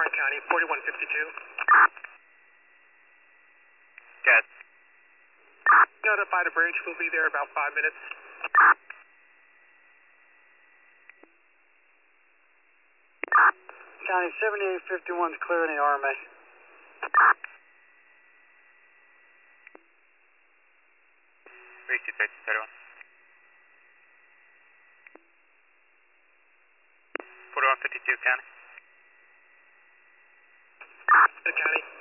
Warren County, 4152. Got it. Notify the bridge, we'll be there about 5 minutes. County 7851 is clear in the RMA. Receive 31. 4152 County. County.